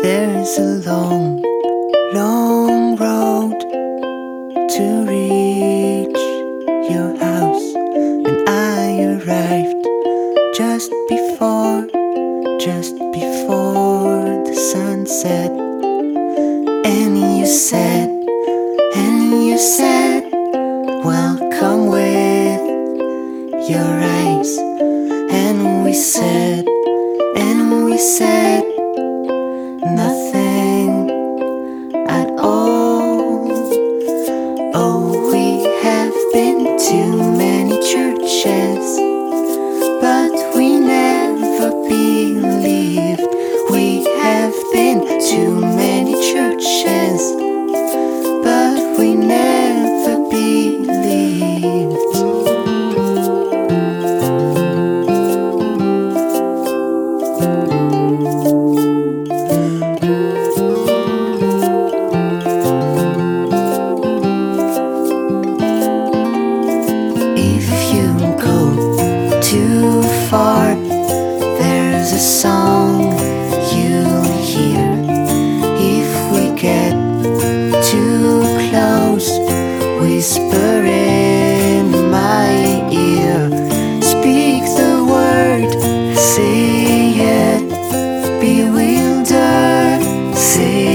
There's a long, long road to reach your house, and I arrived just before the sunset. And you said, welcome with your eyes. And we said, nothing at all. Oh, we have been to many churches, but we never believed. We have been to many churches, but we never believed. If you go too far, there's a song you'll hear. If we get too close, whisper in my ear. Speak the word, say it, bewildered, say